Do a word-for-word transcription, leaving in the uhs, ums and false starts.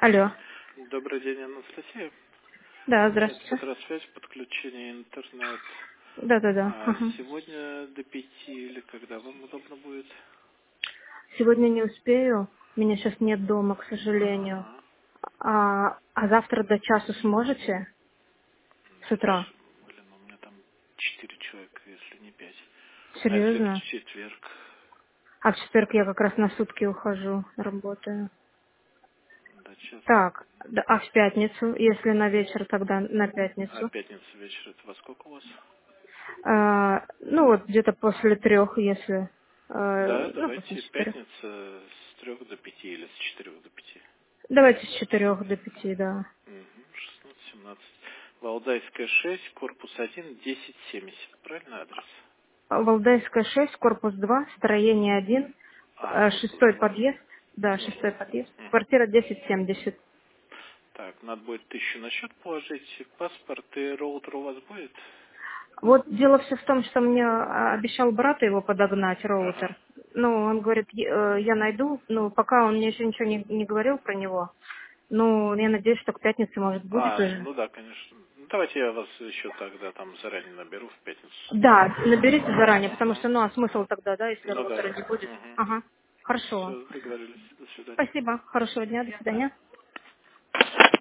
Алло. Добрый день, Анастасия. Да, Это здравствуйте. Петросвязь, подключение интернет. Да-да-да. А Ага. сегодня до пяти или когда вам удобно будет? Сегодня не успею. Меня сейчас нет дома, к сожалению. Ага. А, а завтра до часу сможете? С утра? Ш- Блин, у меня там четыре человека, если не пять. А если в Серьезно? четверг? А в четверг я как раз на сутки ухожу, работаю. До часа. Так, да, а в пятницу, если на вечер, тогда на А пятницу. пятница вечер, это во сколько у вас? А, ну вот где-то после трех, если, а, Да, ну после давайте четырех. пятница с трех до пяти или с четырех до пяти. Давайте с четырех до пяти, да. Угу, шестнадцать семнадцать. Валдайская шесть, корпус один, десять семьдесят. Правильный адрес? Валдайская шесть, корпус два, строение один, А, э, корпус шестой два. подъезд, да, Угу. шестой подъезд, Угу. квартира десять семьдесят. Так, надо будет тысячу на счет положить, паспорт и роутер у вас будет? Вот дело все в том, что мне а, обещал брат его подогнать, Ага. роутер. Ну, он говорит, «Я э, я найду, ну, пока он мне еще ничего не, не говорил про него. Ну, я надеюсь, что к пятнице, может, будет А, уже. ну да, конечно. Ну, давайте я вас еще тогда там заранее наберу в пятницу с утра. Да, наберите заранее, потому Угу. что, ну, а смысл тогда, да, если Ну да. роутера не будет. Угу. Ага, хорошо. Все, договорились. До свидания. Спасибо, хорошего дня, до свидания.